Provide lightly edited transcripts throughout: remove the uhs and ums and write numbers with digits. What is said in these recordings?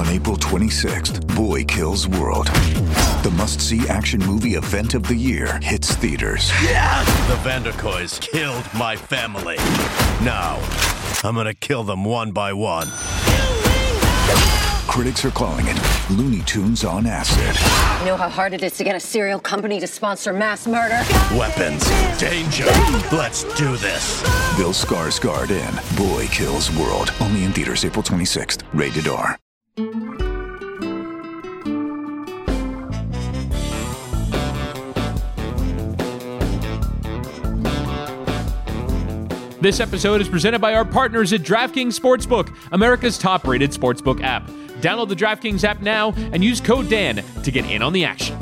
On April 26th, Boy Kills World. The must-see action movie event of the year hits theaters. Yes! The Vanderkoys killed my family. Now, I'm gonna kill them one by one. Critics are calling it Looney Tunes on acid. You know how hard it is to get a cereal company to sponsor mass murder? Weapons, danger. Let's do this. Bill Skarsgård in Boy Kills World. Only in theaters April 26th. Rated R. This episode is presented by our partners at DraftKings Sportsbook, America's top-rated sportsbook app. Download the DraftKings app now and use code Dan to get in on the action.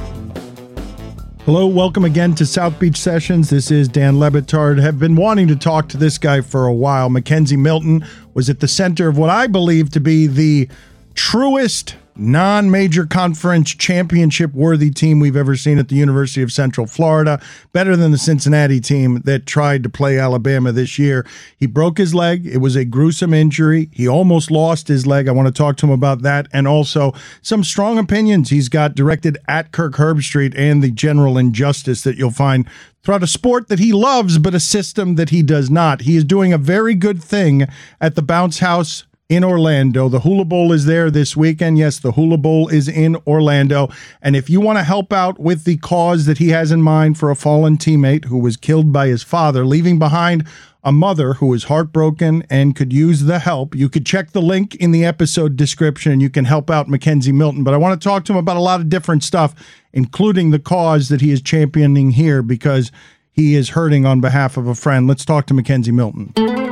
Hello, welcome again to South Beach Sessions. This is Dan Le Batard. Have been wanting to talk to this guy for a while. McKenzie Milton was at the center of what I believe to be the truest non-major conference championship-worthy team we've ever seen at the University of Central Florida. Better than the Cincinnati team that tried to play Alabama this year. He broke his leg. It was a gruesome injury. He almost lost his leg. I want to talk to him about that, and also some strong opinions he's got directed at Kirk Herbstreit and the general injustice that you'll find throughout a sport that he loves, but a system that he does not. He is doing a very good thing at the Bounce House in Orlando. The Hula Bowl is there this weekend. Yes, the Hula Bowl is in Orlando. And if you want to help out with the cause that he has in mind for a fallen teammate who was killed by his father, leaving behind a mother who is heartbroken and could use the help, you could check the link in the episode description and you can help out McKenzie Milton. But I want to talk to him about a lot of different stuff, including the cause that he is championing here because he is hurting on behalf of a friend. Let's talk to McKenzie Milton.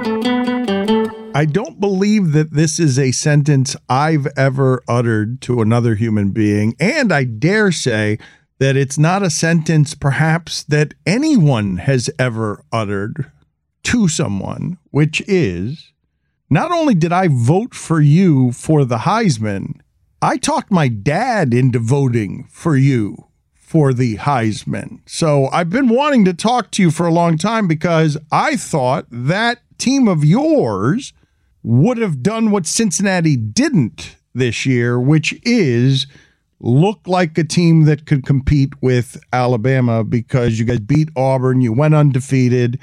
I don't believe that this is a sentence I've ever uttered to another human being, and I dare say that it's not a sentence perhaps that anyone has ever uttered to someone, which is, not only did I vote for you for the Heisman, I talked my dad into voting for you for the Heisman. So I've been wanting to talk to you for a long time because I thought that team of yours would have done what Cincinnati didn't this year, which is look like a team that could compete with Alabama because you guys beat Auburn, you went undefeated,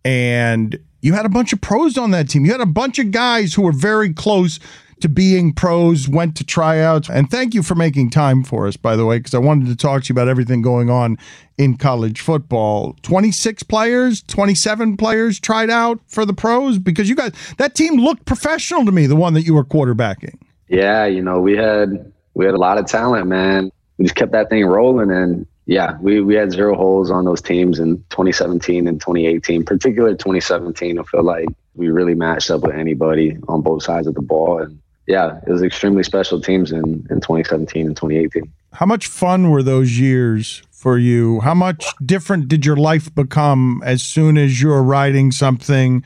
and you had a bunch of pros on that team. You had a bunch of guys who were very close to being pros, went to tryouts. And thank you for making time for us, by the way, because I wanted to talk to you about everything going on in college football. 26 players, 27 players tried out for the pros because you guys, that team looked professional to me, the one that you were quarterbacking. Yeah, you know, we had a lot of talent, man. We just kept that thing rolling, and yeah, we had zero holes on those teams in 2017 and 2018, particularly 2017. I feel like we really matched up with anybody on both sides of the ball, and yeah, it was extremely special teams in 2017 and 2018. How much fun were those years for you? How much different did your life become as soon as you were writing something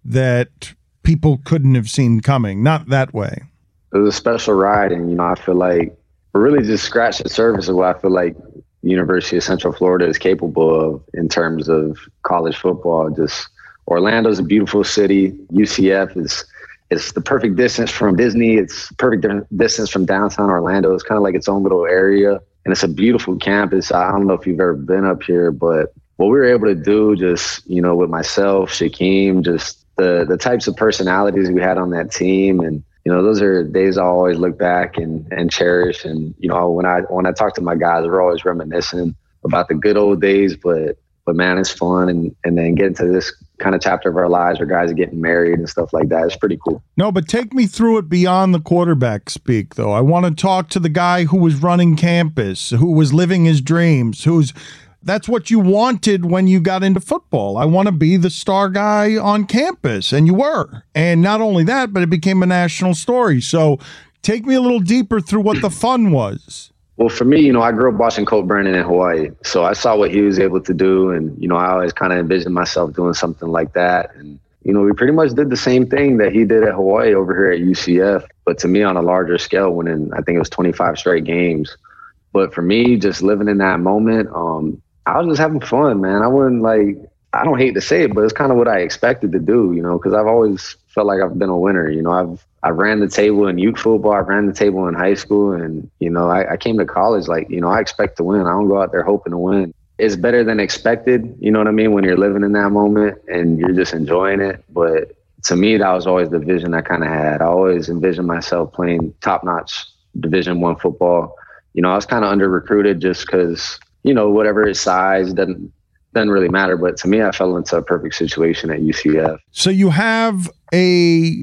that people couldn't have seen coming? Not that way. It was a special ride, and, you know, I feel like we really just scratched the surface of what I feel like University of Central Florida is capable of in terms of college football. Just Orlando's a beautiful city. UCF it's the perfect distance from Disney. It's perfect distance from downtown Orlando. It's kind of like its own little area. And it's a beautiful campus. I don't know if you've ever been up here, but what we were able to do just, you know, with myself, Shaquem, just the types of personalities we had on that team. And, you know, those are days I always look back and cherish. And, you know, when I talk to my guys, we're always reminiscing about the good old days, but man, it's fun. And then get into this kind of chapter of our lives where guys are getting married and stuff like that. It's pretty cool. No, but take me through it beyond the quarterback speak, though. I want to talk to the guy who was running campus, who was living his dreams, that's what you wanted when you got into football. I want to be the star guy on campus, and you were. And not only that, but it became a national story. So take me a little deeper through what the fun was. Well, for me, you know, I grew up watching Colt Brennan in Hawaii. So I saw what he was able to do. And, you know, I always kind of envisioned myself doing something like that. And, you know, we pretty much did the same thing that he did at Hawaii over here at UCF. But to me, on a larger scale, winning, I think it was 25 straight games. But for me, just living in that moment, I was just having fun, man. I don't hate to say it, but it's kind of what I expected to do, you know, because I've always felt like I've been a winner. You know, I ran the table in youth football. I ran the table in high school. And, you know, I came to college like, you know, I expect to win. I don't go out there hoping to win. It's better than expected, you know what I mean, when you're living in that moment and you're just enjoying it. But to me, that was always the vision I kind of had. I always envisioned myself playing top-notch Division I football. You know, I was kind of under-recruited just because, you know, whatever his size doesn't really matter. But to me, I fell into a perfect situation at UCF. So you have a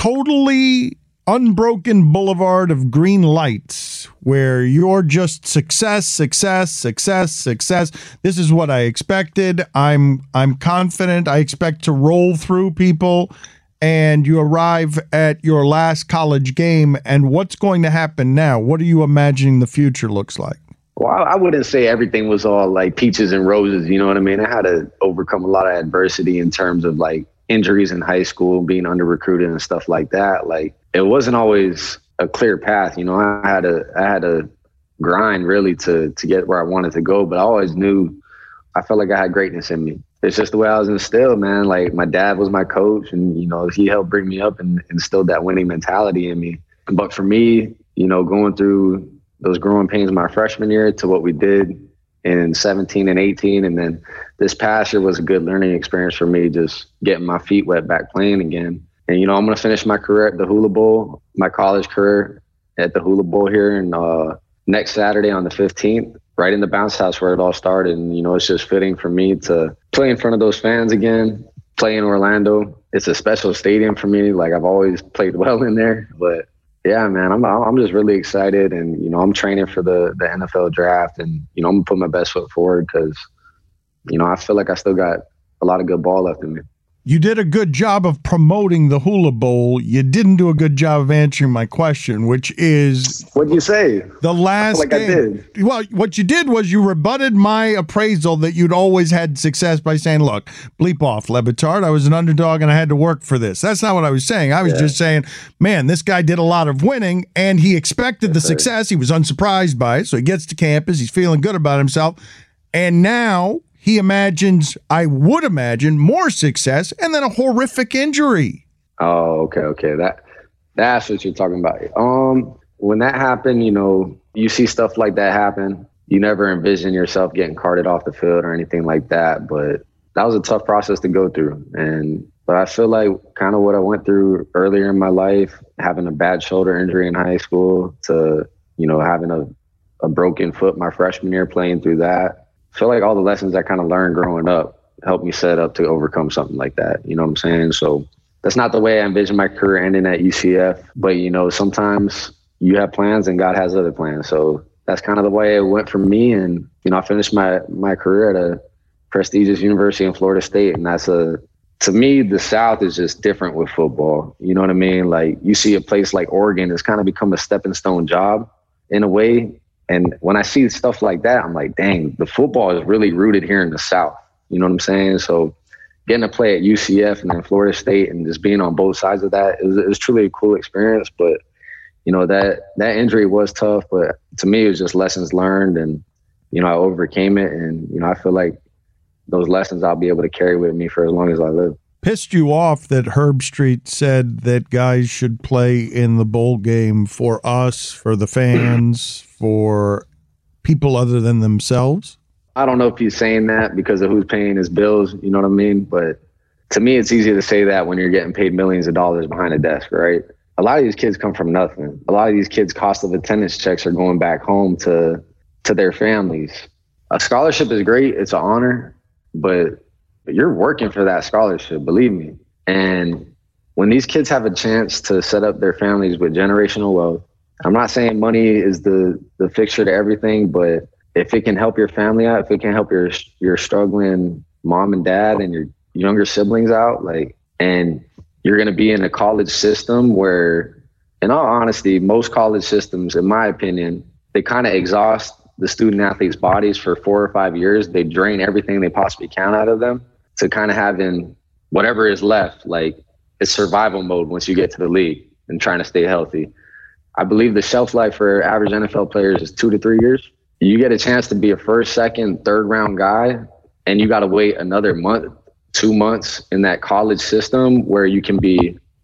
totally unbroken boulevard of green lights where you're just success, success, success, success. This is what I expected. I'm confident. I expect to roll through people. And you arrive at your last college game. And what's going to happen now? What are you imagining the future looks like? Well, I wouldn't say everything was all like peaches and roses. You know what I mean? I had to overcome a lot of adversity in terms of like injuries in high school, being under recruited and stuff like that. Like, it wasn't always a clear path. You know, I had to grind really to get where I wanted to go. But I always knew, I felt like I had greatness in me. It's just the way I was instilled, man. Like, my dad was my coach and, you know, he helped bring me up and instilled that winning mentality in me. But for me, you know, going through those growing pains my freshman year to what we did in 17 and 18. And then this past year was a good learning experience for me, just getting my feet wet back playing again. And, you know, I'm going to finish my career at the Hula Bowl, my college career at the Hula Bowl here in, next Saturday on the 15th, right in the bounce house where it all started. And, you know, it's just fitting for me to play in front of those fans again, play in Orlando. It's a special stadium for me. Like, I've always played well in there. But, yeah, man, I'm just really excited. And, you know, I'm training for the NFL draft. And, you know, I'm going to put my best foot forward because, you know, I feel like I still got a lot of good ball left in me. You did a good job of promoting the Hula Bowl. You didn't do a good job of answering my question, which is... What'd you say? The last I game. I did. Well, what you did was you rebutted my appraisal that you'd always had success by saying, look, bleep off, Le Batard. I was an underdog and I had to work for this. That's not what I was saying. I was just saying, man, this guy did a lot of winning and he expected the success. He was unsurprised by it. So he gets to campus. He's feeling good about himself. And now... he imagines, I would imagine, more success and then a horrific injury. Oh, okay. That's what you're talking about. When that happened, you know, you see stuff like that happen. You never envision yourself getting carted off the field or anything like that. But that was a tough process to go through. But I feel like kind of what I went through earlier in my life, having a bad shoulder injury in high school to, you know, having a broken foot my freshman year, playing through that. I feel like all the lessons I kind of learned growing up helped me set up to overcome something like that. You know what I'm saying? So that's not the way I envisioned my career ending at UCF. But, you know, sometimes you have plans and God has other plans. So that's kind of the way it went for me. And, you know, I finished my career at a prestigious university in Florida State. And to me, the South is just different with football. You know what I mean? Like, you see a place like Oregon, it's kind of become a stepping stone job in a way. And when I see stuff like that, I'm like, dang, the football is really rooted here in the South. You know what I'm saying? So getting to play at UCF and then Florida State and just being on both sides of that, it was truly a cool experience. But, you know, that injury was tough. But to me, it was just lessons learned. And, you know, I overcame it. And, you know, I feel like those lessons I'll be able to carry with me for as long as I live. Pissed you off that Herb Street said that guys should play in the bowl game for us, for the fans, for people other than themselves? I don't know if he's saying that because of who's paying his bills, you know what I mean? But to me, it's easy to say that when you're getting paid millions of dollars behind a desk, right? A lot of these kids come from nothing. A lot of these kids' cost of attendance checks are going back home to their families. A scholarship is great. It's an honor, but you're working for that scholarship, believe me. And when these kids have a chance to set up their families with generational wealth, I'm not saying money is the fixture to everything, but if it can help your family out, if it can help your struggling mom and dad and your younger siblings out, like, and you're going to be in a college system where, in all honesty, most college systems, in my opinion, they kind of exhaust the student athletes' bodies for 4 or 5 years. They drain everything they possibly can out of them to kind of having whatever is left. Like, it's survival mode once you get to the league and trying to stay healthy. I believe the shelf life for average NFL players is 2 to 3 years. You get a chance to be a first, second, third round guy, and you got to wait another month, 2 months in that college system where you can be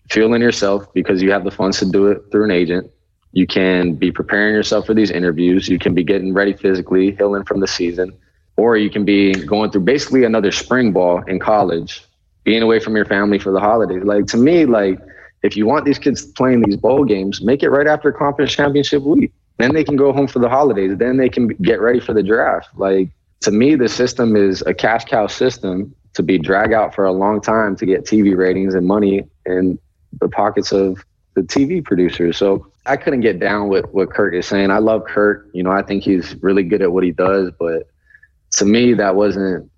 fueling yourself because you have the funds to do it through an agent. You can be preparing yourself for these interviews. You can be getting ready physically, healing from the season, or you can be going through basically another spring ball in college, being away from your family for the holidays. Like, to me, like, if you want these kids playing these bowl games, make it right after conference championship week. Then they can go home for the holidays. Then they can get ready for the draft. Like, to me, the system is a cash cow system to be dragged out for a long time to get TV ratings and money in the pockets of the TV producers. So I couldn't get down with what Kurt is saying. I love Kurt. You know, I think he's really good at what he does. But to me, that wasn't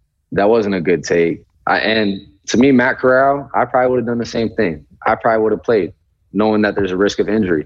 a good take. And to me, Matt Corral, I probably would have done the same thing. I probably would have played knowing that there's a risk of injury.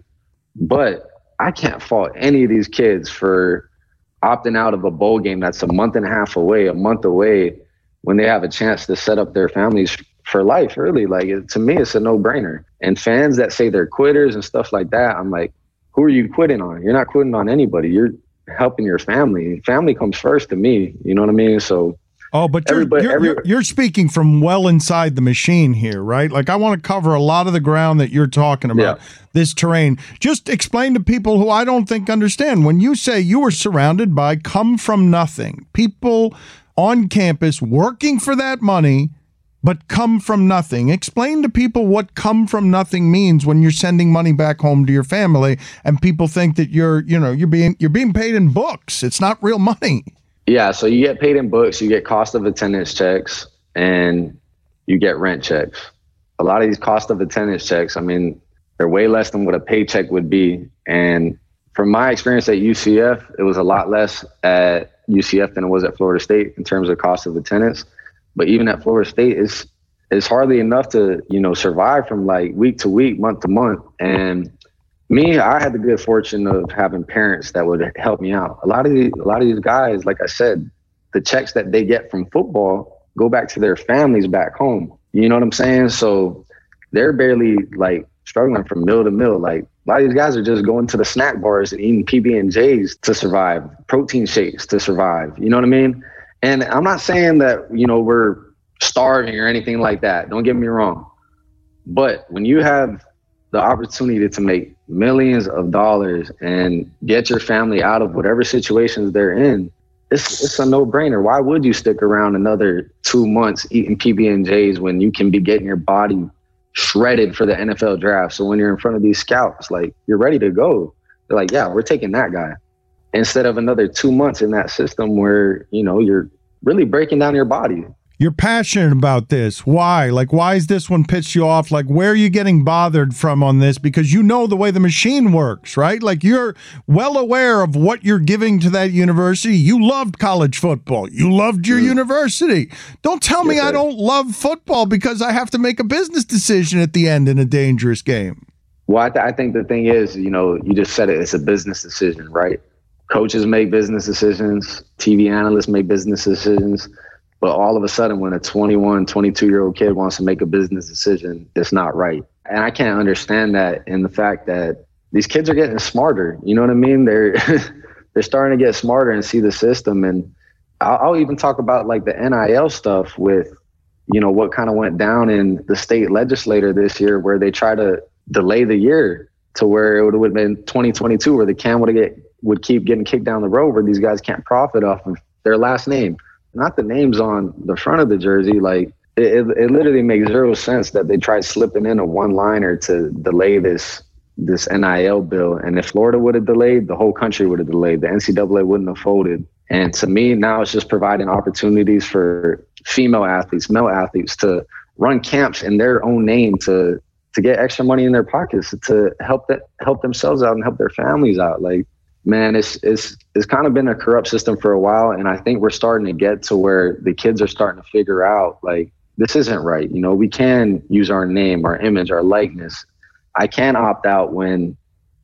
But I can't fault any of these kids for opting out of a bowl game that's a month and a half away, a month away, when they have a chance to set up their families for life early. Like, to me, it's a no-brainer. And fans that say they're quitters and stuff like that, I'm like, who are you quitting on? You're not quitting on anybody. You're helping your family. Family comes first to me. You know what I mean? So. Oh, but you're speaking from well inside the machine here, right? Like, I want to cover a lot of the ground that you're talking about, this terrain. Just explain to people who I don't think understand. When you say you were surrounded by come from nothing, people on campus working for that money, but come from nothing. Explain to people what come from nothing means when you're sending money back home to your family and people think that you're being paid in books. It's not real money. Yeah, so you get paid in books, you get cost of attendance checks, and you get rent checks. A lot of these cost of attendance checks, I mean, they're way less than what a paycheck would be. And from my experience at UCF, it was a lot less at UCF than it was at Florida State in terms of cost of attendance. But even at Florida State, it's hardly enough to, survive from like week to week, month to month. And me, I had the good fortune of having parents that would help me out. A lot of these guys, like I said, the checks that they get from football go back to their families back home. You know what I'm saying? So they're barely like struggling from meal to meal. Like, a lot of these guys are just going to the snack bars and eating PB&Js to survive, protein shakes to survive. You know what I mean? And I'm not saying that, we're starving or anything like that. Don't get me wrong. But when you have the opportunity to make millions of dollars and get your family out of whatever situations they're in, it's a no-brainer. Why would you stick around another 2 months eating PB&Js when you can be getting your body shredded for the NFL draft? So when you're in front of these scouts, like, you're ready to go. They're like, yeah, we're taking that guy. Instead of another 2 months in that system where, you're really breaking down your body. You're passionate about this. Why? Like, why is this one pissed you off? Like, where are you getting bothered from on this? Because you know the way the machine works, right? Like, you're well aware of what you're giving to that university. You loved college football. You loved your university. Don't tell me I don't love football because I have to make a business decision at the end in a dangerous game. Well, I think the thing is, you just said it. It's a business decision, right? Coaches make business decisions. TV analysts make business decisions. But all of a sudden, when a 21, 22-year-old kid wants to make a business decision, it's not right. And I can't understand that in the fact that these kids are getting smarter. You know what I mean? They're starting to get smarter and see the system. And I'll even talk about like the NIL stuff with, what kind of went down in the state legislature this year, where they try to delay the year to where it would have been 2022, where the can would keep getting kicked down the road, where these guys can't profit off of their last name. Not the names on the front of the jersey. Like, it literally makes zero sense that they tried slipping in a one-liner to delay this NIL bill. And if Florida would have delayed, the whole country would have delayed. The NCAA wouldn't have folded. And to me, now it's just providing opportunities for female athletes, male athletes to run camps in their own name to get extra money in their pockets, to help themselves out and help their families out. Like, man, it's kind of been a corrupt system for a while. And I think we're starting to get to where the kids are starting to figure out, like, this isn't right. We can use our name, our image, our likeness. I can opt out when,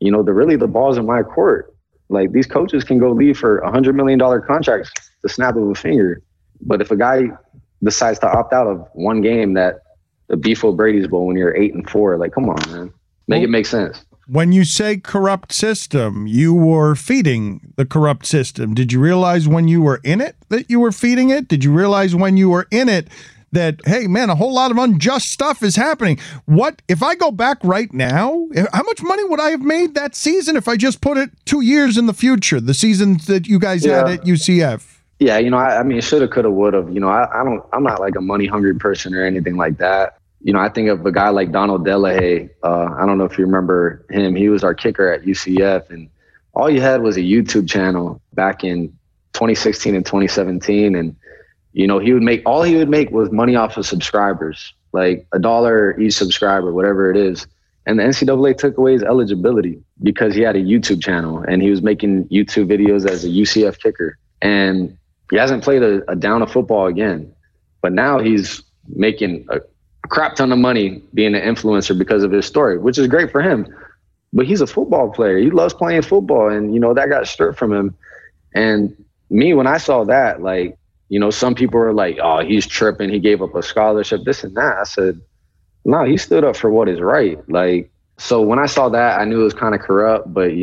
the ball's in my court. Like, these coaches can go leave for $100 million contracts the snap of a finger. But if a guy decides to opt out of one game, that the Beef O'Brady's Bowl, when you're 8-4, like, come on, man, make it make sense. When you say corrupt system, you were feeding the corrupt system. Did you realize when you were in it that you were feeding it? Did you realize when you were in it that, hey, man, a whole lot of unjust stuff is happening. What if I go back right now? How much money would I have made that season if I just put it 2 years in the future, the seasons that you guys had at UCF? Yeah, I mean, shoulda, coulda, woulda. I'm not like a money hungry person or anything like that. I think of a guy like Donald Delahaye. I don't know if you remember him. He was our kicker at UCF, and all you had was a YouTube channel back in 2016 and 2017. And, he would make was money off of subscribers, like $1 each subscriber, whatever it is. And the NCAA took away his eligibility because he had a YouTube channel and he was making YouTube videos as a UCF kicker. And he hasn't played a down of football again. But now he's making a crap ton of money being an influencer because of his story, which is great for him. But he's a football player. He loves playing football, and, that got stripped from him. And me, when I saw that, like, some people were like, oh, he's tripping. He gave up a scholarship, this and that. I said, no, he stood up for what is right. Like, so when I saw that, I knew it was kind of corrupt. But,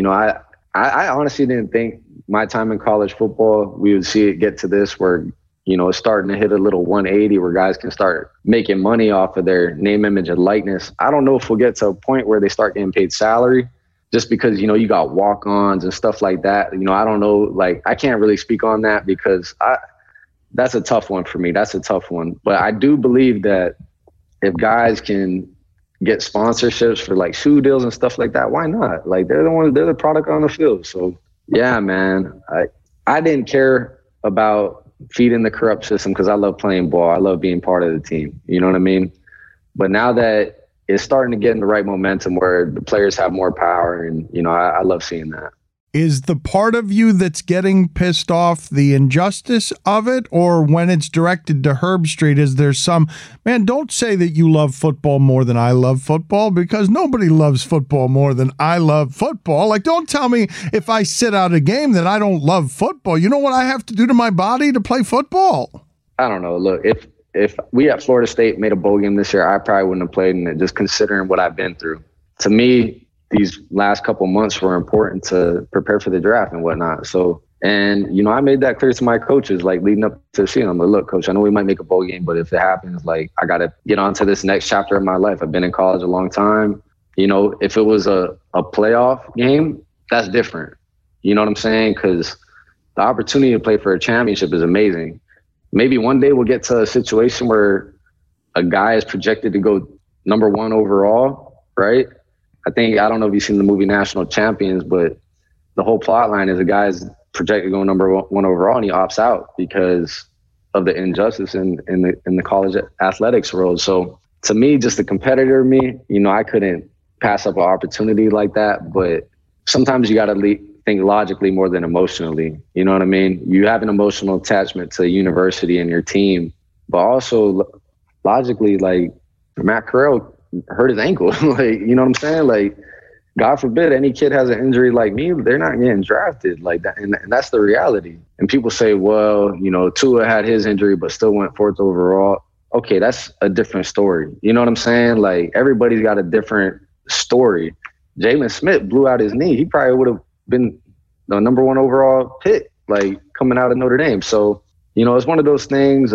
I honestly didn't think my time in college football, we would see it get to this where, it's starting to hit a little 180 where guys can start making money off of their name, image, and likeness. I don't know if we'll get to a point where they start getting paid salary just because, you got walk-ons and stuff like that. I don't know. Like, I can't really speak on that because that's a tough one for me. That's a tough one. But I do believe that if guys can get sponsorships for like shoe deals and stuff like that, why not? Like, they're the product on the field. So yeah, man, I didn't care about feeding the corrupt system because I love playing ball. I love being part of the team. You know what I mean? But now that it's starting to get in the right momentum where the players have more power, and, I love seeing that. Is the part of you that's getting pissed off the injustice of it, or when it's directed to Herb Street, is there some, man, don't say that you love football more than I love football, because nobody loves football more than I love football. Like, don't tell me if I sit out a game that I don't love football. You know what I have to do to my body to play football? I don't know. Look, if we at Florida State made a bowl game this year, I probably wouldn't have played in it, just considering what I've been through. To me, these last couple months were important to prepare for the draft and whatnot. So, and, I made that clear to my coaches, like leading up to the season. I'm like, look, coach, I know we might make a bowl game, but if it happens, like, I got to get on to this next chapter of my life. I've been in college a long time. If it was a playoff game, that's different. You know what I'm saying? Because the opportunity to play for a championship is amazing. Maybe one day we'll get to a situation where a guy is projected to go number 1 overall, right? I don't know if you've seen the movie National Champions, but the whole plot line is a guy's projected to go number 1 overall, and he opts out because of the injustice in the college athletics world. So to me, just the competitor in me, I couldn't pass up an opportunity like that. But sometimes you got to think logically more than emotionally. You know what I mean? You have an emotional attachment to the university and your team, but also logically, like, Matt Corral hurt his ankle. Like, you know what I'm saying? Like, God forbid any kid has an injury like me, they're not getting drafted like that. And that's the reality. And people say, well, Tua had his injury, but still went 4th overall. Okay, that's a different story. You know what I'm saying? Like, everybody's got a different story. Jaylon Smith blew out his knee. He probably would have been the number 1 overall pick, like, coming out of Notre Dame. So, it's one of those things.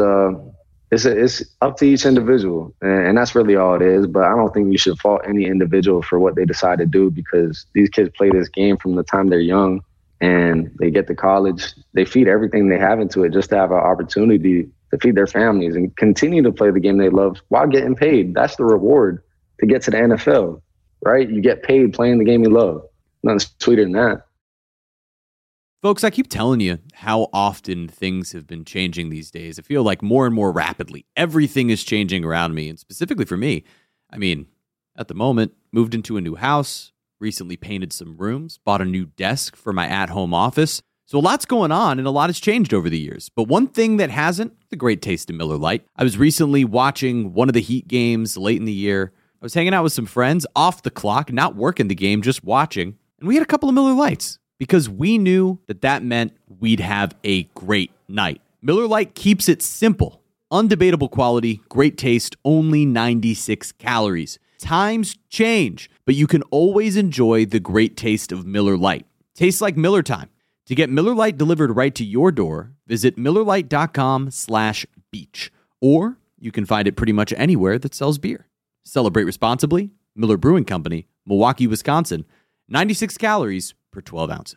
It's up to each individual, and that's really all it is. But I don't think you should fault any individual for what they decide to do, because these kids play this game from the time they're young, and they get to college. They feed everything they have into it just to have an opportunity to feed their families and continue to play the game they love while getting paid. That's the reward to get to the NFL, right? You get paid playing the game you love. Nothing sweeter than that. Folks, I keep telling you how often things have been changing these days. I feel like more and more rapidly, everything is changing around me, and specifically for me. I mean, at the moment, moved into a new house, recently painted some rooms, bought a new desk for my at-home office. So a lot's going on, and a lot has changed over the years. But one thing that hasn't, the great taste of Miller Lite. I was recently watching one of the Heat games late in the year. I was hanging out with some friends, off the clock, not working the game, just watching, and we had a couple of Miller Lites, because we knew that meant we'd have a great night. Miller Lite keeps it simple. Undebatable quality, great taste, only 96 calories. Times change, but you can always enjoy the great taste of Miller Lite. Tastes like Miller time. To get Miller Lite delivered right to your door, visit MillerLite.com/beach. Or you can find it pretty much anywhere that sells beer. Celebrate responsibly. Miller Brewing Company, Milwaukee, Wisconsin. 96 calories per 12 ounces.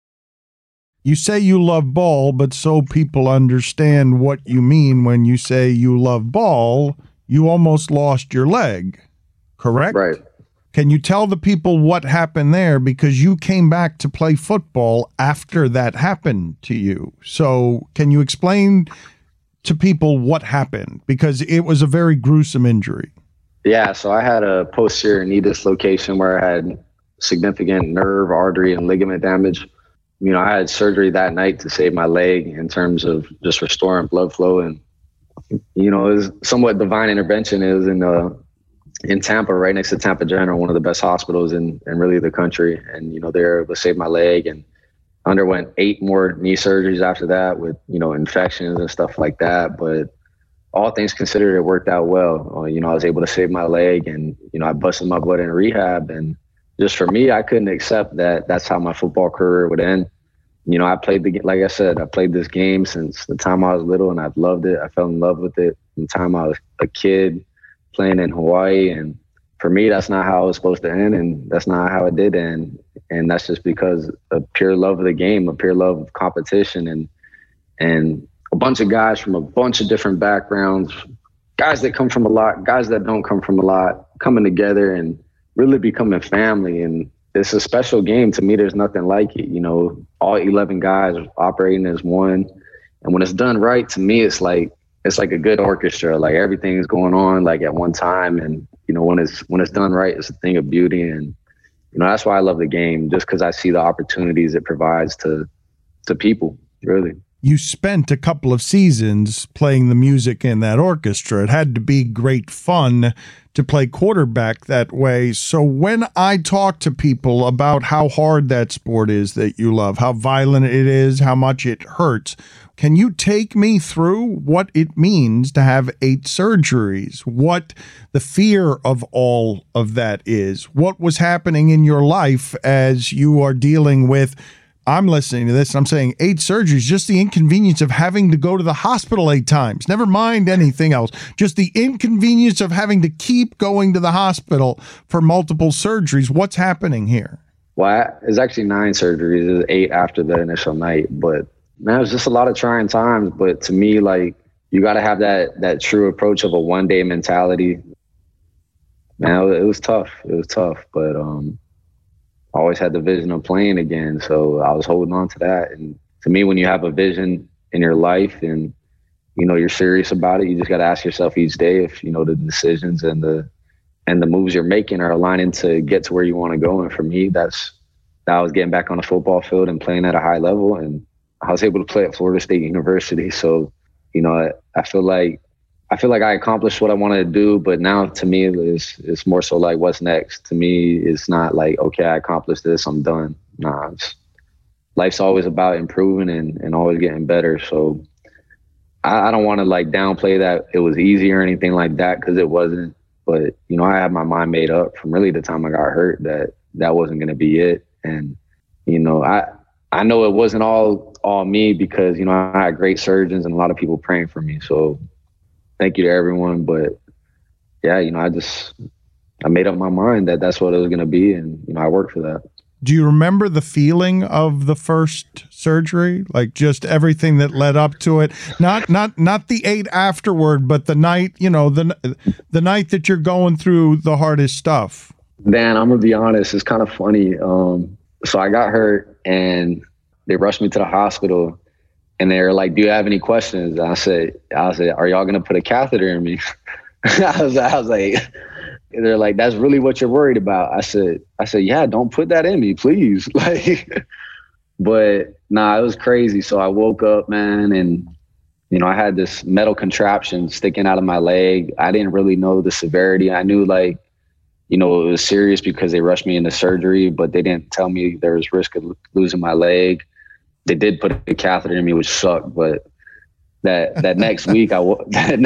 You say you love ball, but so people understand what you mean when you say you love ball, you almost lost your leg, correct? Right. Can you tell the people what happened there? Because you came back to play football after that happened to you. So can you explain to people what happened? Because it was a very gruesome injury. Yeah, so I had a posterior knee dislocation where I had significant nerve, artery, and ligament damage. You know, I had surgery that night to save my leg in terms of just restoring blood flow. And, you know, it was somewhat divine intervention. It was in Tampa, right next to Tampa General, one of the best hospitals in really the country. And, you know, they were able to save my leg, and underwent 8 more knee surgeries after that with, you know, infections and stuff like that. But all things considered, it worked out well. You know, I was able to save my leg, and, you know, I busted my butt in rehab. And just for me, I couldn't accept that that's how my football career would end. You know, I played like I said, I played this game since the time I was little, and I've loved it. I fell in love with it from the time I was a kid playing in Hawaii. And for me, that's not how it was supposed to end, and that's not how it did end. And that's just because of pure love of the game, a pure love of competition, and a bunch of guys from a bunch of different backgrounds, guys that come from a lot, guys that don't come from a lot, coming together and really becoming family. And it's a special game. To me, there's nothing like it. You know, all 11 guys operating as one. And when it's done right, to me, it's like a good orchestra. Like, everything's going on like at one time. And, you know, when it's done right, it's a thing of beauty. And, you know, that's why I love the game, just because I see the opportunities it provides to people, really. You spent a couple of seasons playing the music in that orchestra. It had to be great fun to play quarterback that way. So when I talk to people about how hard that sport is that you love, how violent it is, how much it hurts, can you take me through what it means to have 8 surgeries, what the fear of all of that is, what was happening in your life as you are dealing with, I'm listening to this and I'm saying 8 surgeries, just the inconvenience of having to go to the hospital 8 times. Never mind anything else. Just the inconvenience of having to keep going to the hospital for multiple surgeries. What's happening here? Well, it's actually 9 surgeries. It's 8 after the initial night. But, man, it was just a lot of trying times. But to me, like, you got to have that true approach of a one-day mentality. Man, it was tough. It was tough. But, I always had the vision of playing again, so I was holding on to that. And to me, when you have a vision in your life and, you know, you're serious about it, you just got to ask yourself each day if, you know, the decisions and the moves you're making are aligning to get to where you want to go. And for me, that was getting back on the football field and playing at a high level. And I was able to play at Florida State University. So, you know, I feel like I accomplished what I wanted to do, but now to me it's more so like, what's next? To me, it's not like, okay, I accomplished this, I'm done. Nah, life's always about improving and always getting better. So I don't want to like downplay that it was easy or anything like that, because it wasn't. But, you know, I had my mind made up from really the time I got hurt that wasn't going to be it. And, you know, I know it wasn't all me, because, you know, I had great surgeons and a lot of people praying for me. So thank you to everyone. But yeah, you know, I made up my mind that that's what it was going to be. And, you know, I worked for that. Do you remember the feeling of the first surgery? Like, just everything that led up to it? Not the 8 afterward, but the night, you know, the night that you're going through the hardest stuff. Dan, I'm going to be honest. It's kind of funny. So I got hurt and they rushed me to the hospital. And they were like, do you have any questions? And I said, are y'all going to put a catheter in me? I was like, they're like, that's really what you're worried about. I said, yeah, don't put that in me, please. Like, but nah, it was crazy. So I woke up, man, and, you know, I had this metal contraption sticking out of my leg. I didn't really know the severity. I knew, like, you know, it was serious because they rushed me into surgery, but they didn't tell me there was risk of losing my leg. They did put a catheter in me, which sucked, but that next week I was in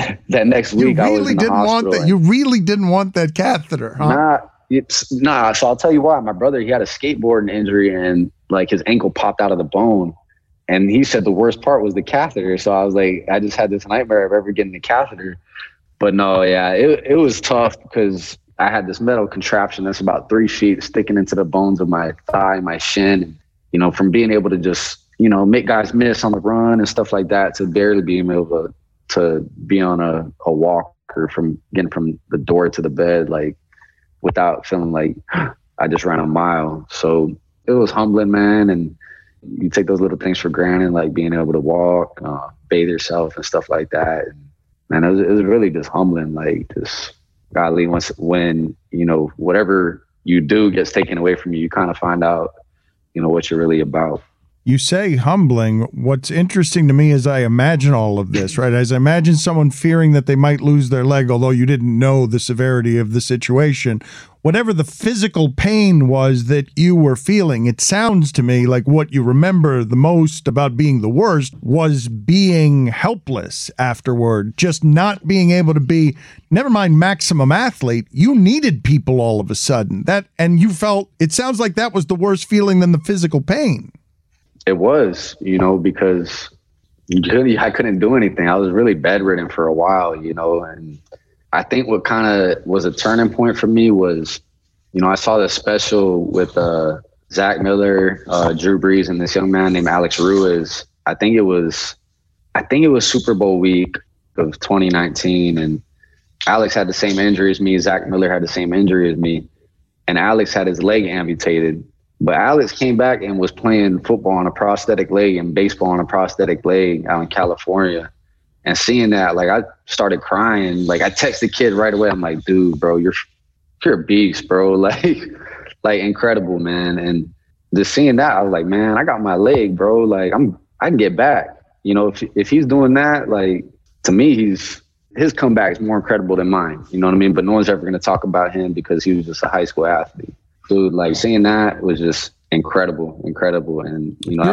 the hospital. You really didn't want that catheter, huh? Nah. So I'll tell you why. My brother, he had a skateboarding injury and like his ankle popped out of the bone, and he said the worst part was the catheter. So I was like, I just had this nightmare of ever getting the catheter. But no, yeah, it was tough because I had this metal contraption that's about 3 feet sticking into the bones of my thigh, my shin. You know, from being able to just, you know, make guys miss on the run and stuff like that to barely being able to be on a walker from getting from the door to the bed, like without feeling like I just ran a mile. So it was humbling, man. And you take those little things for granted, like being able to walk, bathe yourself and stuff like that. Man, it was really just humbling. Like, just godly, when, you know, whatever you do gets taken away from you, you kind of find out, you know, what you're really about. You say humbling. What's interesting to me is I imagine all of this, right? As I imagine someone fearing that they might lose their leg, although you didn't know the severity of the situation. Whatever the physical pain was that you were feeling, it sounds to me like what you remember the most about being the worst was being helpless afterward, just not being able to be, never mind maximum athlete, you needed people all of a sudden. And you felt, it sounds like that was the worst feeling than the physical pain. It was, you know, because really I couldn't do anything. I was really bedridden for a while, you know, and I think what kind of was a turning point for me was, you know, I saw this special with Zach Miller, Drew Brees, and this young man named Alex Ruiz. I think it was Super Bowl week of 2019, and Alex had the same injury as me. Zach Miller had the same injury as me, and Alex had his leg amputated. But Alex came back and was playing football on a prosthetic leg and baseball on a prosthetic leg out in California. And seeing that, like, I started crying. Like, I texted the kid right away. I'm like, dude, bro, you're a beast, bro. Like incredible, man. And just seeing that, I was like, man, I got my leg, bro. Like, I can get back. You know, if he's doing that, like, to me, his comeback is more incredible than mine. You know what I mean? But no one's ever going to talk about him because he was just a high school athlete. Dude, like, seeing that was just incredible. And, you know,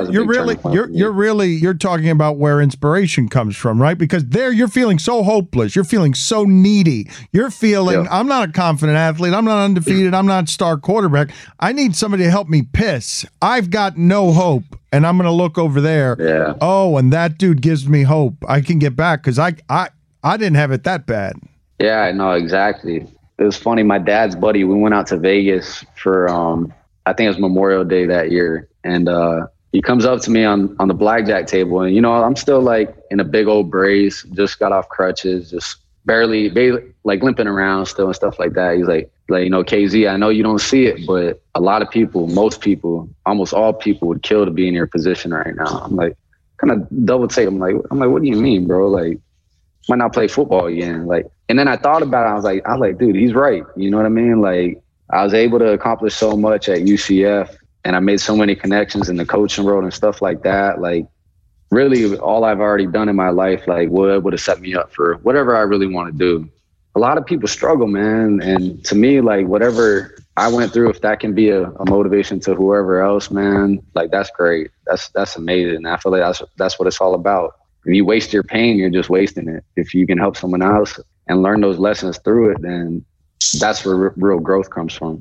you're talking about where inspiration comes from, right? Because there you're feeling so hopeless. You're feeling so needy. You're feeling, I'm not a confident athlete. I'm not undefeated. I'm not star quarterback. I need somebody to help me piss. I've got no hope. And I'm going to look over there. Yeah. Oh, and that dude gives me hope. I can get back because I didn't have it that bad. Yeah, I know, exactly. It was funny. My dad's buddy, we went out to Vegas for, I think it was Memorial Day that year. And he comes up to me on the blackjack table. And, you know, I'm still like in a big old brace, just got off crutches, just barely like limping around still and stuff like that. He's like, you know, KZ, I know you don't see it, but a lot of people, most people, almost all people would kill to be in your position right now. I'm like, kind of double take. I'm like, what do you mean, bro? Like, might not play football again. Like, and then I thought about it. I was like, dude, he's right. You know what I mean? Like, I was able to accomplish so much at UCF, and I made so many connections in the coaching world and stuff like that. Like, really, all I've already done in my life, like, would have set me up for whatever I really want to do. A lot of people struggle, man. And to me, like, whatever I went through, if that can be a motivation to whoever else, man, like, that's great. That's amazing. I feel like that's what it's all about. If you waste your pain, you're just wasting it. If you can help someone else and learn those lessons through it, then that's where real growth comes from.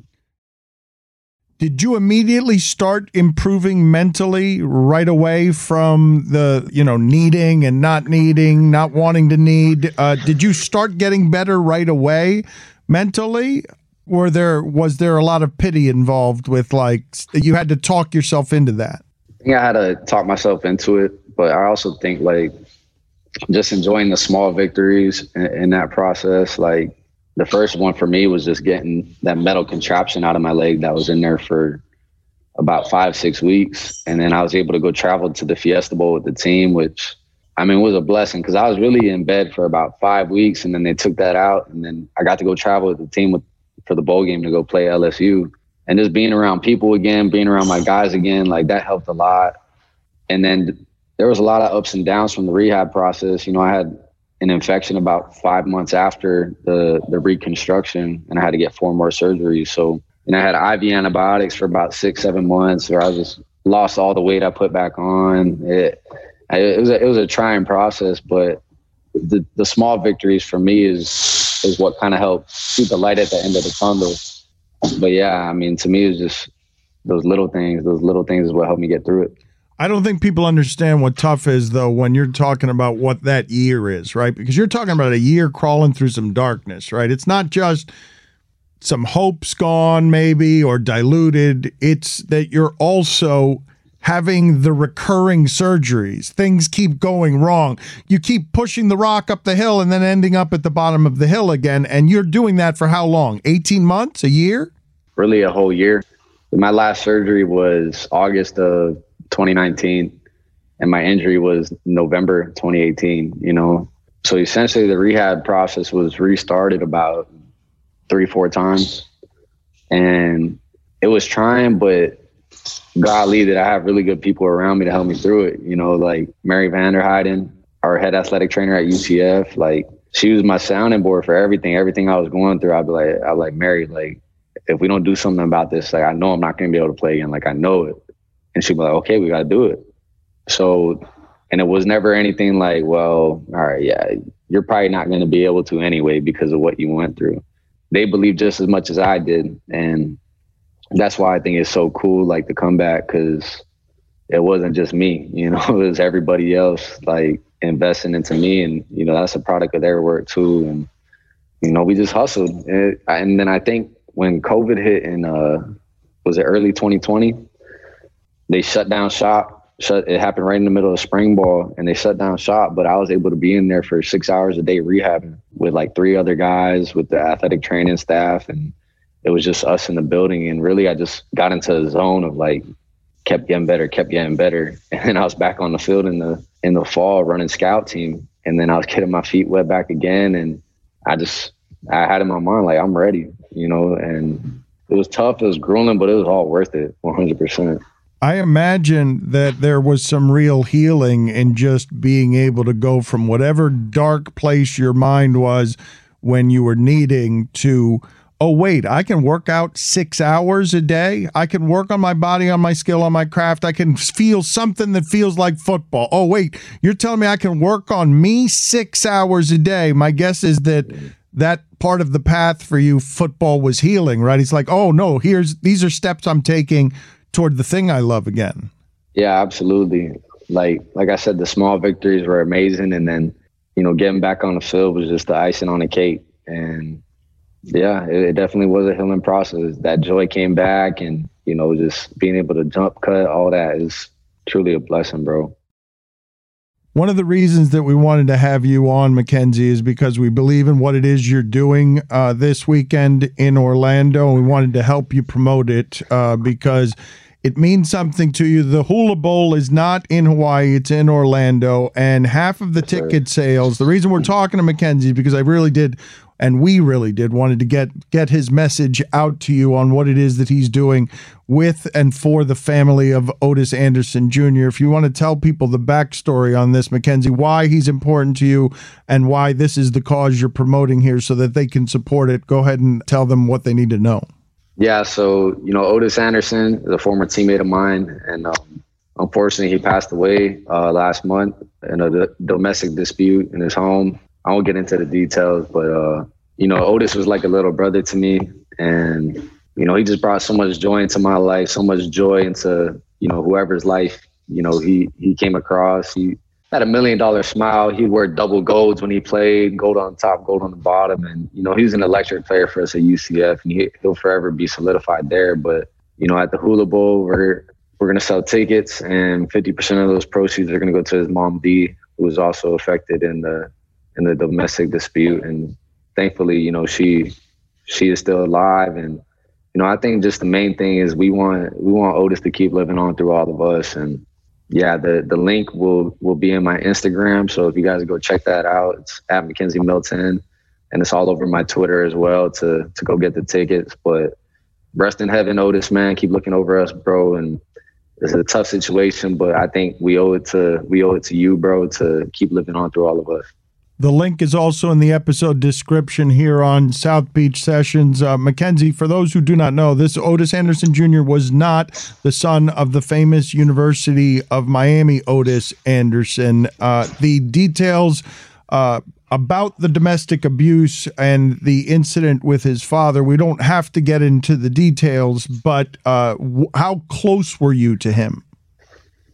Did you immediately start improving mentally right away from the, you know, needing and not needing, not wanting to need? Did you start getting better right away mentally? Was there a lot of pity involved with, like, you had to talk yourself into that? I think I had to talk myself into it. But I also think, like, just enjoying the small victories in that process. Like, the first one for me was just getting that metal contraption out of my leg that was in there for about 5-6 weeks. And then I was able to go travel to the Fiesta Bowl with the team, which, I mean, was a blessing because I was really in bed for about 5 weeks. And then they took that out. And then I got to go travel with the team for the bowl game to go play LSU. And just being around people again, being around my guys again, like, that helped a lot. And then there was a lot of ups and downs from the rehab process. You know, I had an infection about 5 months after the reconstruction, and I had to get 4 more surgeries. So, and I had IV antibiotics for about 6-7 months, where I just lost all the weight I put back on. It was a trying process, but the small victories for me is what kind of helped see the light at the end of the tunnel. But yeah, I mean, to me, it's just those little things is what helped me get through it. I don't think people understand what tough is, though, when you're talking about what that year is, right? Because you're talking about a year crawling through some darkness, right? It's not just some hopes gone, maybe, or diluted. It's that you're also having the recurring surgeries. Things keep going wrong. You keep pushing the rock up the hill and then ending up at the bottom of the hill again. And you're doing that for how long? 18 months? A year? Really a whole year. My last surgery was August of 2019, and my injury was November 2018, you know. So essentially the rehab process was restarted about 3-4 times. And it was trying, but godly that I have really good people around me to help me through it. You know, like Mary Vanderheiden, our head athletic trainer at UCF, like she was my sounding board for everything I was going through. I'd be like, Mary, like, if we don't do something about this, like, I know I'm not going to be able to play again. Like, I know it. And she'd be like, okay, we got to do it. So, and it was never anything like, well, all right, yeah, you're probably not going to be able to anyway because of what you went through. They believed just as much as I did. And that's why I think it's so cool, like, the comeback, because it wasn't just me, you know, it was everybody else, like, investing into me. And, you know, that's a product of their work too. And, you know, we just hustled. And then I think when COVID hit in, was it early 2020, they shut down shop. It happened right in the middle of spring ball, and they shut down shop, but I was able to be in there for 6 hours a day rehabbing with like 3 other guys with the athletic training staff. And it was just us in the building. And really, I just got into the zone of like, kept getting better. And then I was back on the field in the fall running scout team. And then I was getting my feet wet back again. And I had in my mind, like, I'm ready, you know, and it was tough. It was grueling, but it was all worth it. 100%. I imagine that there was some real healing in just being able to go from whatever dark place your mind was when you were needing to, oh, wait, I can work out 6 hours a day. I can work on my body, on my skill, on my craft. I can feel something that feels like football. Oh, wait, you're telling me I can work on me 6 hours a day. My guess is that part of the path for you, football, was healing, right? It's like, oh, no, these are steps I'm taking toward the thing I love again. Yeah, absolutely. Like I said, the small victories were amazing. And then, you know, getting back on the field was just the icing on the cake. And yeah, it definitely was a healing process. That joy came back, and, you know, just being able to jump cut, all that is truly a blessing, bro. One of the reasons that we wanted to have you on, Mackenzie, is because we believe in what it is you're doing this weekend in Orlando, and we wanted to help you promote it because it means something to you. The Hula Bowl is not in Hawaii, it's in Orlando, and half of the ticket sales, the reason we're talking to Mackenzie is because I really did, and we really did, wanted to get his message out to you on what it is that he's doing with and for the family of Ottis Anderson Jr. If you want to tell people the backstory on this, Mackenzie, why he's important to you and why this is the cause you're promoting here so that they can support it, go ahead and tell them what they need to know. Yeah, so, you know, Ottis Anderson is a former teammate of mine, and unfortunately he passed away last month in a domestic dispute in his home. I won't get into the details, but, you know, Ottis was like a little brother to me, and, you know, he just brought so much joy into my life, so much joy into, you know, whoever's life, you know, he came across. He had $1 million smile. He wore double golds when he played, gold on top, gold on the bottom. And, you know, he was an electric player for us at UCF, and he'll forever be solidified there. But, you know, at the Hula Bowl, we're going to sell tickets, and 50% of those proceeds are going to go to his mom, Dee, who was also affected in the domestic dispute. And thankfully, you know, she is still alive. And, you know, I think just the main thing is we want Ottis to keep living on through all of us. And yeah, the link will be in my Instagram. So if you guys go check that out, it's at Mackenzie Milton, and it's all over my Twitter as well to go get the tickets. But rest in heaven, Ottis, man, keep looking over us, bro. And it's a tough situation, but I think we owe it to you, bro, to keep living on through all of us. The link is also in the episode description here on South Beach Sessions. Mackenzie, for those who do not know, this Ottis Anderson Jr. was not the son of the famous University of Miami Ottis Anderson. The details about the domestic abuse and the incident with his father, we don't have to get into the details, but how close were you to him?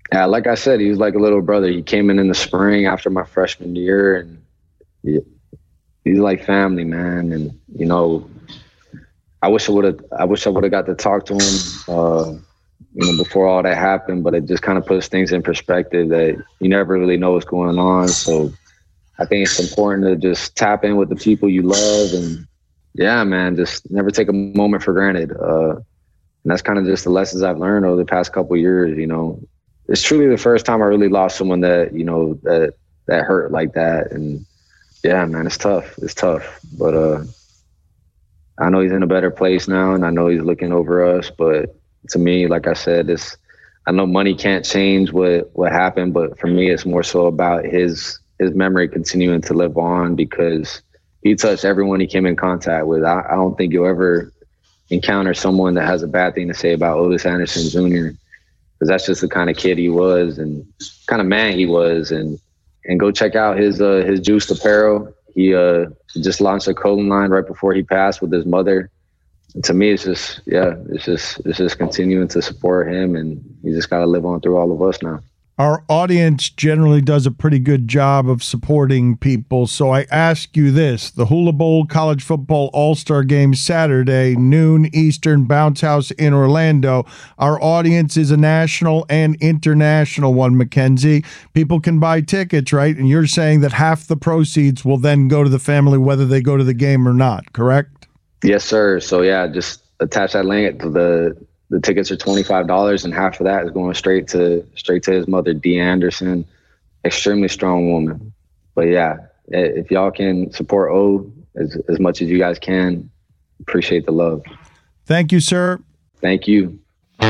Yeah, like I said, he was like a little brother. He came in the spring after my freshman year, and he's like family, man. And you know, I wish I would have got to talk to him, before all that happened. But it just kind of puts things in perspective that you never really know what's going on. So I think it's important to just tap in with the people you love, and yeah, man, just never take a moment for granted. And that's kind of just the lessons I've learned over the past couple of years. You know, it's truly the first time I really lost someone that that hurt like that, and yeah, man, it's tough. It's tough, but I know he's in a better place now, and I know he's looking over us. But to me, like I said, I know money can't change what happened, but for me, it's more so about his memory continuing to live on, because he touched everyone he came in contact with. I don't think you'll ever encounter someone that has a bad thing to say about Otis Anderson Jr., because that's just the kind of kid he was and kind of man he was. And go check out his Juiced apparel. He just launched a clothing line right before he passed with his mother. And to me, it's just continuing to support him, and he just got to live on through all of us now. Our audience generally does a pretty good job of supporting people. So I ask you this: the Hula Bowl College Football All-Star Game Saturday, noon Eastern, Bounce House in Orlando. Our audience is a national and international one, Mackenzie. People can buy tickets, right? And you're saying that half the proceeds will then go to the family, whether they go to the game or not, correct? Yes, sir. So yeah, just attach that link to the tickets are $25, and half of that is going straight to his mother, Dee Anderson. Extremely strong woman. But yeah, if y'all can support O as much as you guys can, appreciate the love. Thank you, sir. Thank you.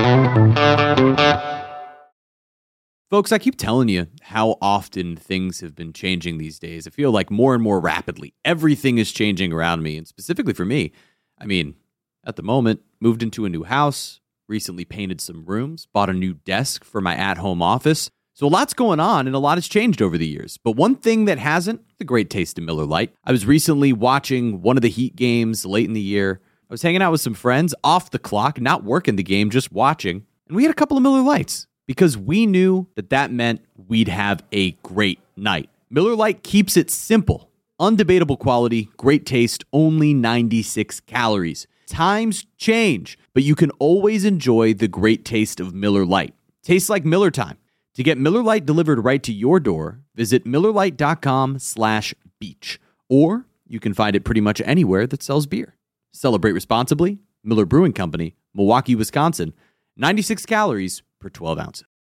Folks, I keep telling you how often things have been changing these days. I feel like more and more rapidly. Everything is changing around me, and specifically for me. I mean, at the moment, moved into a new house, recently painted some rooms, bought a new desk for my at-home office. So a lot's going on, and a lot has changed over the years. But one thing that hasn't, the great taste of Miller Lite. I was recently watching one of the Heat games late in the year. I was hanging out with some friends off the clock, not working the game, just watching. And we had a couple of Miller Lights, because we knew that meant we'd have a great night. Miller Lite keeps it simple. Undebatable quality, great taste, only 96 calories. Times change, but you can always enjoy the great taste of Miller Lite. Tastes like Miller time. To get Miller Lite delivered right to your door, visit MillerLite.com/beach. Or you can find it pretty much anywhere that sells beer. Celebrate responsibly. Miller Brewing Company, Milwaukee, Wisconsin. 96 calories per 12 ounces.